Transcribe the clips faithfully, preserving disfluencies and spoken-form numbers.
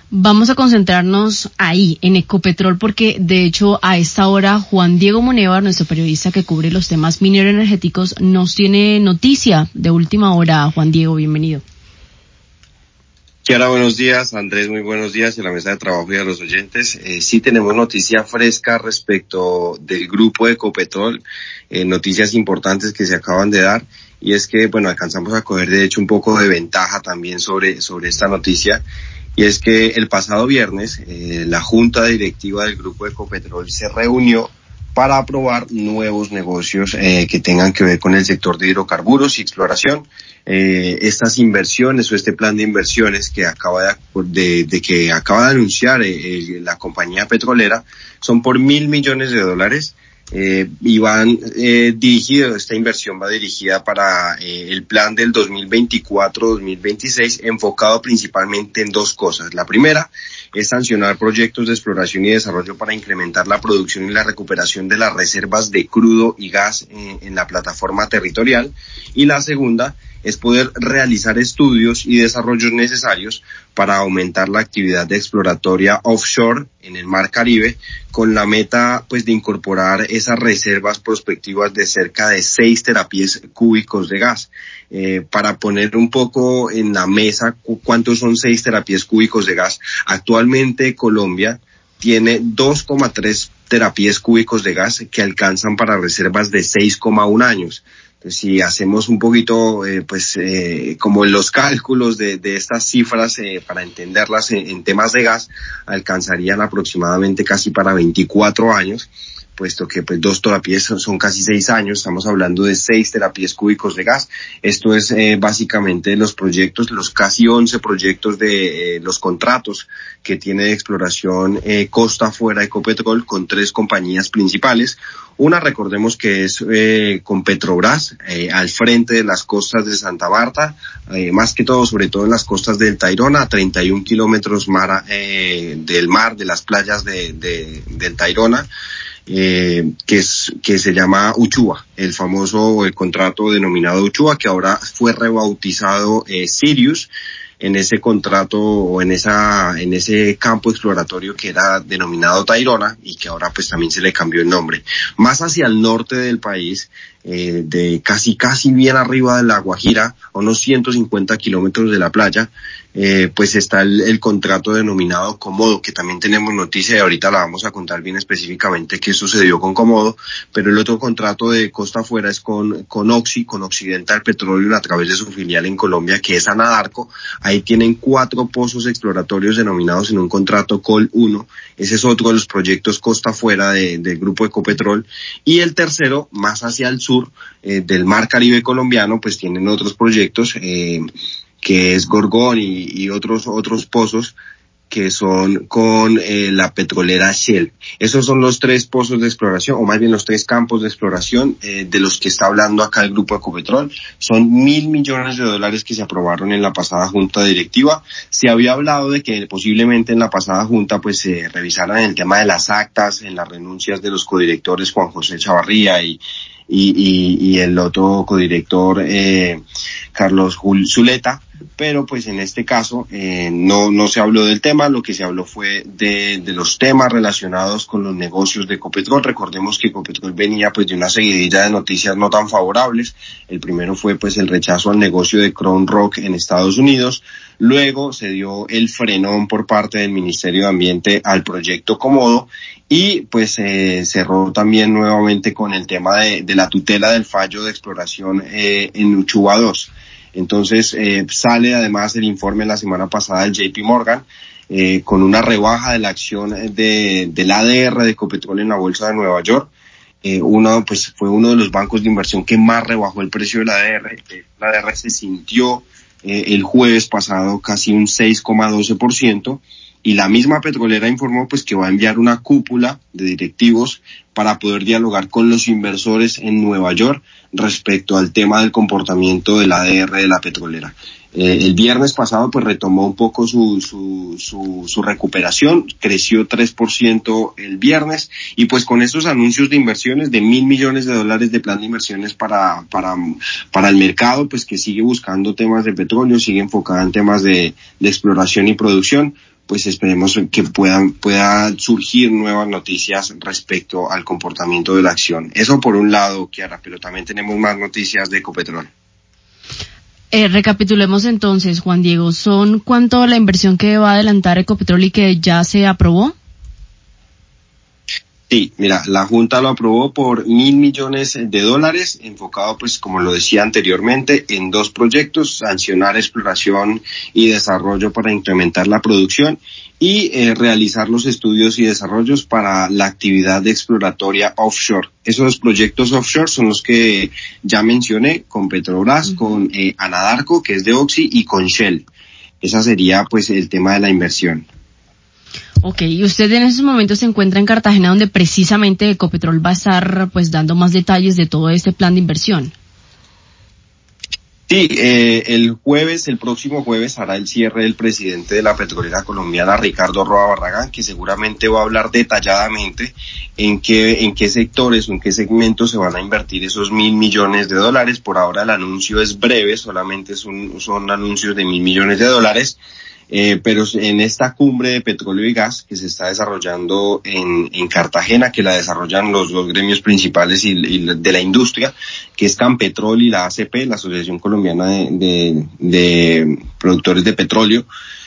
Vamos a concentrarnos ahí, en Ecopetrol, porque de hecho a esta hora Juan Diego Moneva, nuestro periodista que cubre los temas minero-energéticos, nos tiene noticia de última hora. Juan Diego, bienvenido. Kiara, buenos días. Andrés, muy buenos días a la mesa de trabajo y a los oyentes. Eh, sí tenemos noticia fresca respecto del grupo Ecopetrol, eh, noticias importantes que se acaban de dar, y es que, bueno, alcanzamos a coger de hecho un poco de ventaja también sobre, sobre esta noticia. Y es que el pasado viernes eh, la junta directiva del grupo Ecopetrol se reunió para aprobar nuevos negocios eh, que tengan que ver con el sector de hidrocarburos y exploración. Eh, estas inversiones o este plan de inversiones que acaba de, de, de que acaba de anunciar eh, la compañía petrolera son por mil millones de dólares. Eh, y van eh, dirigidos, esta inversión va dirigida para eh, el plan del dos mil veinticuatro dos mil veintiséis, enfocado principalmente en dos cosas. La primera es sancionar proyectos de exploración y desarrollo para incrementar la producción y la recuperación de las reservas de crudo y gas eh, en la plataforma territorial, y la segunda es poder realizar estudios y desarrollos necesarios para aumentar la actividad exploratoria offshore en el Mar Caribe, con la meta pues de incorporar esas reservas prospectivas de cerca de seis terapiés cúbicos de gas. Eh, para poner un poco en la mesa cu- cuántos son seis terapiés cúbicos de gas, actualmente Colombia tiene dos coma tres terapiés cúbicos de gas que alcanzan para reservas de seis coma uno años. Entonces, si hacemos un poquito, eh, pues, eh, como los cálculos de, de estas cifras, eh, para entenderlas en, en temas de gas, alcanzarían aproximadamente casi para veinticuatro años, puesto que pues dos terapiés son, son casi seis años, estamos hablando de seis terapiés cúbicos de gas. Esto es eh, básicamente los proyectos, los casi once proyectos de eh, los contratos que tiene de exploración eh, costa afuera Ecopetrol con tres compañías principales. Una, recordemos que es eh, con Petrobras, eh, al frente de las costas de Santa Marta, eh, más que todo, sobre todo en las costas del Tayrona, a treinta y un kilómetros mar, eh, del mar, de las playas de, de, del Tayrona. Eh, que es que se llama Uchua, el famoso el contrato denominado Uchua, que ahora fue rebautizado eh, Sirius, en ese contrato o en esa en ese campo exploratorio que era denominado Tayrona, y que ahora pues también se le cambió el nombre. Más hacia el norte del país, eh, de casi casi bien arriba de La Guajira, a unos ciento cincuenta kilómetros de la playa, eh, pues está el, el contrato denominado Comodo, que también tenemos noticia y ahorita la vamos a contar bien específicamente qué sucedió con Comodo. Pero el otro contrato de costa afuera es con, con Oxy, con Occidental Petroleum, a través de su filial en Colombia, que es Anadarko. Ahí tienen cuatro pozos exploratorios denominados en un contrato Col uno. Ese es otro de los proyectos costa afuera de, del grupo Ecopetrol. Y el tercero, más hacia el sur, eh, del Mar Caribe colombiano, pues tienen otros proyectos, eh, que es Gorgón y, y otros otros pozos que son con eh, la petrolera Shell. Esos son los tres pozos de exploración, o más bien los tres campos de exploración eh, de los que está hablando acá el grupo Ecopetrol. Son mil millones de dólares que se aprobaron en la pasada junta directiva. Se había hablado de que posiblemente en la pasada junta pues se revisaran el tema de las actas, en las renuncias de los codirectores Juan José Chavarría y y, y, y el otro codirector eh, Carlos Jul Zuleta, pero pues en este caso eh, no no se habló del tema. Lo que se habló fue de, de los temas relacionados con los negocios de Ecopetrol. Recordemos que Ecopetrol venía pues de una seguidilla de noticias no tan favorables. El primero fue pues el rechazo al negocio de Crown Rock en Estados Unidos. Luego se dio el frenón por parte del Ministerio de Ambiente al proyecto Comodo, y pues eh, cerró también nuevamente con el tema de, de la tutela del fallo de exploración eh, en Uchuva dos. Entonces eh, sale además el informe la semana pasada del J P Morgan, eh, con una rebaja de la acción de, del A D R de Ecopetrol en la bolsa de Nueva York. Eh, uno, pues fue uno de los bancos de inversión que más rebajó el precio del A D R. El A D R se sintió eh, el jueves pasado casi un seis coma doce por ciento. Y la misma petrolera informó pues que va a enviar una cúpula de directivos para poder dialogar con los inversores en Nueva York respecto al tema del comportamiento del A D R de la petrolera. Eh, el viernes pasado pues retomó un poco su, su, su, su recuperación, creció tres por ciento el viernes, y pues con estos anuncios de inversiones de mil millones de dólares de plan de inversiones para, para, para el mercado, pues que sigue buscando temas de petróleo, sigue enfocada en temas de, de exploración y producción, pues esperemos que puedan puedan surgir nuevas noticias respecto al comportamiento de la acción. Eso por un lado, Kiara, pero también tenemos más noticias de Ecopetrol. Eh, recapitulemos entonces, Juan Diego, ¿son cuánto la inversión que va a adelantar Ecopetrol y que ya se aprobó? Sí, mira, la Junta lo aprobó por mil millones de dólares, enfocado, pues, como lo decía anteriormente, en dos proyectos: sancionar exploración y desarrollo para incrementar la producción y eh, realizar los estudios y desarrollos para la actividad exploratoria offshore. Esos proyectos offshore son los que ya mencioné, con Petrobras, uh-huh. con eh, Anadarko, que es de Oxy, y con Shell. Esa sería, pues, el tema de la inversión. Ok, y usted en esos momentos se encuentra en Cartagena, donde precisamente Ecopetrol va a estar pues dando más detalles de todo este plan de inversión. Sí, eh, el jueves, el próximo jueves, hará el cierre el presidente de la petrolera colombiana, Ricardo Roa Barragán, que seguramente va a hablar detalladamente en qué, en qué sectores o en qué segmentos se van a invertir esos mil millones de dólares. Por ahora el anuncio es breve, solamente son, son anuncios de mil millones de dólares. Eh, pero en esta cumbre de petróleo y gas que se está desarrollando en, en Cartagena, que la desarrollan los dos gremios principales y, y de la industria, que es Campetrol y la A C P, la Asociación Colombiana de, de, de Productores de Petróleo,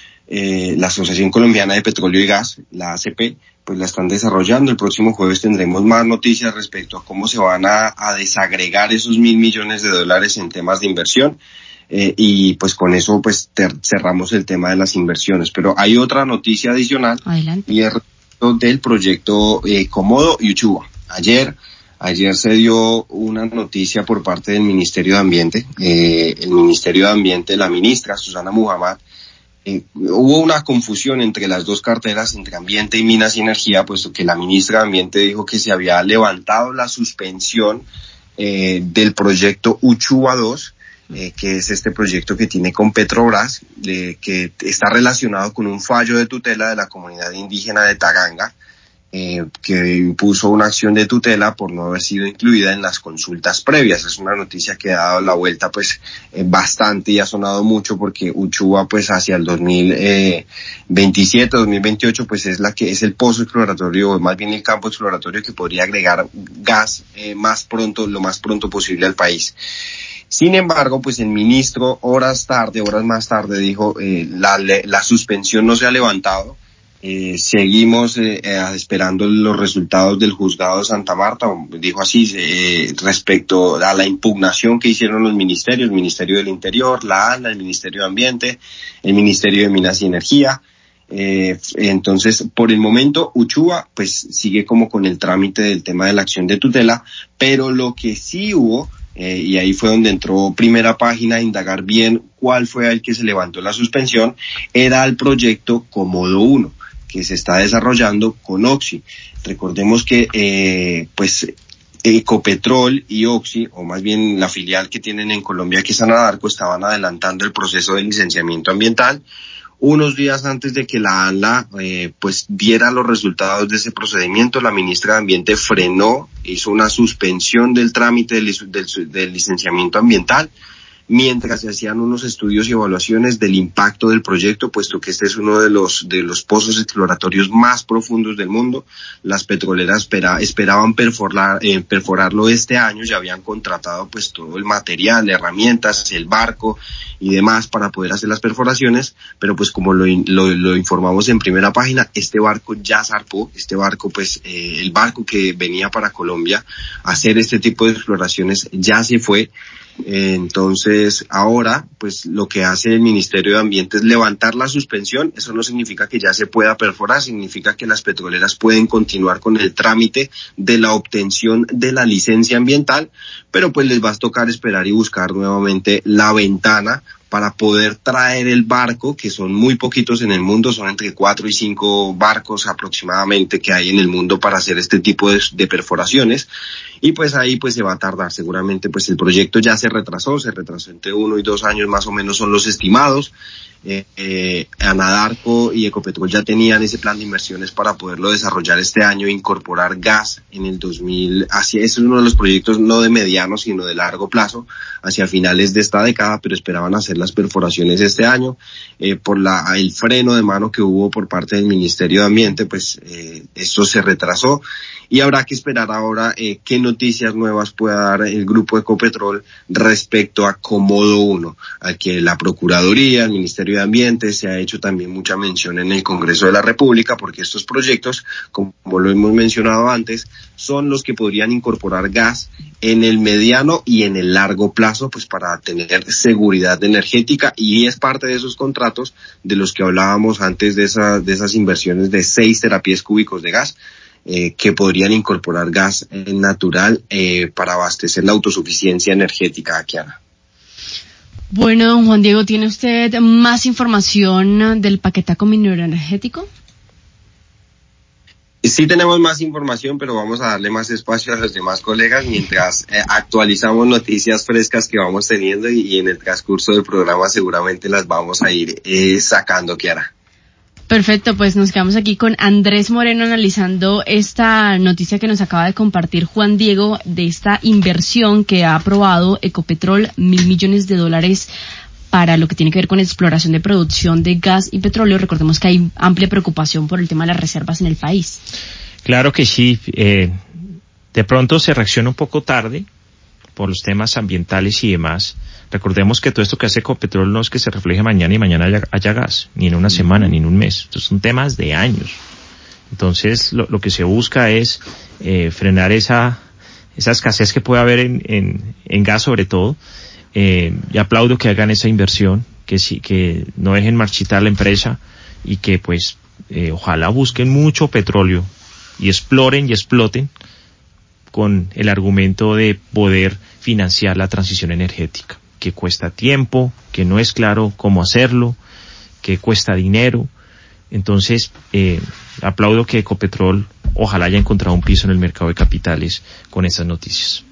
eh, la Asociación Colombiana de Petróleo y Gas, la A C P, pues la están desarrollando. El próximo jueves tendremos más noticias respecto a cómo se van a, a desagregar esos mil millones de dólares en temas de inversión. Eh, y pues con eso pues ter- cerramos el tema de las inversiones. Pero hay otra noticia adicional. Adelante. Y es del proyecto eh, Komodo y Uchuva. Ayer, ayer se dio una noticia por parte del Ministerio de Ambiente. Eh, el Ministerio de Ambiente, la ministra Susana Muhammad, eh, hubo una confusión entre las dos carteras, entre Ambiente y Minas y Energía, puesto que la ministra de Ambiente dijo que se había levantado la suspensión eh, del proyecto Uchuva dos, Eh, que es este proyecto que tiene con Petrobras, eh, que está relacionado con un fallo de tutela de la comunidad indígena de Taganga, eh, que impuso una acción de tutela por no haber sido incluida en las consultas previas. Es una noticia que ha dado la vuelta pues eh, bastante y ha sonado mucho, porque Uchuva pues hacia el dos mil veintisiete, dos mil veintiocho pues es la que es el pozo exploratorio, o más bien el campo exploratorio que podría agregar gas eh, más pronto, lo más pronto posible al país. Sin embargo, pues el ministro horas tarde, horas más tarde dijo, eh, la, la suspensión no se ha levantado, eh, seguimos eh, eh, esperando los resultados del juzgado de Santa Marta, dijo así, eh, respecto a la impugnación que hicieron los ministerios, el Ministerio del Interior, la ANLA, el Ministerio de Ambiente, el Ministerio de Minas y Energía. Eh, entonces, por el momento, Uchuva pues sigue como con el trámite del tema de la acción de tutela, pero lo que sí hubo, Eh, y ahí fue donde entró Primera Página a indagar bien cuál fue el que se levantó la suspensión, era el proyecto Komodo uno, que se está desarrollando con Oxy. Recordemos que eh, pues Ecopetrol y Oxy, o más bien la filial que tienen en Colombia, que es Anadarko, estaban adelantando el proceso de licenciamiento ambiental. Unos días antes de que la ANLA eh, pues diera los resultados de ese procedimiento, la ministra de Ambiente frenó, hizo una suspensión del trámite del, del, del licenciamiento ambiental, mientras se hacían unos estudios y evaluaciones del impacto del proyecto, puesto que este es uno de los de los pozos exploratorios más profundos del mundo. Las petroleras espera, esperaban perforar, eh, perforarlo este año, ya habían contratado pues todo el material, herramientas, el barco y demás para poder hacer las perforaciones, pero pues como lo, lo, lo informamos en Primera Página, este barco ya zarpó, este barco pues eh, el barco que venía para Colombia a hacer este tipo de exploraciones ya se fue. Entonces, ahora, pues lo que hace el Ministerio de Ambiente es levantar la suspensión. Eso no significa que ya se pueda perforar, significa que las petroleras pueden continuar con el trámite de la obtención de la licencia ambiental, pero pues les va a tocar esperar y buscar nuevamente la ventana para poder traer el barco, que son muy poquitos en el mundo, son entre cuatro y cinco barcos aproximadamente que hay en el mundo para hacer este tipo de, de perforaciones. y pues ahí pues se va a tardar seguramente. Pues el proyecto ya se retrasó, se retrasó entre uno y dos años más o menos son los estimados. Eh, eh, Anadarko y Ecopetrol ya tenían ese plan de inversiones para poderlo desarrollar este año, incorporar gas en el dos mil, así es uno de los proyectos no de mediano sino de largo plazo, hacia finales de esta década, pero esperaban hacer las perforaciones este año. Eh, por la el freno de mano que hubo por parte del Ministerio de Ambiente, pues eh, esto se retrasó y habrá que esperar ahora eh, qué noticias nuevas pueda dar el grupo Ecopetrol respecto a Comodo uno, al que la Procuraduría, el Ministerio de Ambiente, se ha hecho también mucha mención en el Congreso de la República, porque estos proyectos, como lo hemos mencionado antes, son los que podrían incorporar gas en el mediano y en el largo plazo, pues para tener seguridad energética, y es parte de esos contratos de los que hablábamos antes de esas, de esas inversiones de seis terapias cúbicos de gas, Eh, que podrían incorporar gas eh, natural eh, para abastecer la autosuficiencia energética aquí, Ana. Bueno, don Juan Diego, ¿tiene usted más información del paquetazo minero energético? Sí tenemos más información, pero vamos a darle más espacio a los demás colegas mientras eh, actualizamos noticias frescas que vamos teniendo y, y en el transcurso del programa seguramente las vamos a ir eh, sacando, Kiara. Perfecto, pues nos quedamos aquí con Andrés Moreno analizando esta noticia que nos acaba de compartir Juan Diego de esta inversión que ha aprobado Ecopetrol, mil millones de dólares para lo que tiene que ver con exploración de producción de gas y petróleo. Recordemos que hay amplia preocupación por el tema de las reservas en el país. Claro que sí, eh, de pronto se reacciona un poco tarde por los temas ambientales y demás. Recordemos que todo esto que hace Ecopetrol no es que se refleje mañana y mañana haya, haya gas, ni en una semana, ni en un mes. Estos son temas de años. Entonces, lo, lo que se busca es eh, frenar esa esa escasez que puede haber en, en, en gas, sobre todo. Eh, y aplaudo que hagan esa inversión, que sí, que no dejen marchitar la empresa y que, pues, eh, ojalá busquen mucho petróleo y exploren y exploten con el argumento de poder financiar la transición energética, que cuesta tiempo, que no es claro cómo hacerlo, que cuesta dinero. Entonces, eh, aplaudo que Ecopetrol ojalá haya encontrado un piso en el mercado de capitales con estas noticias.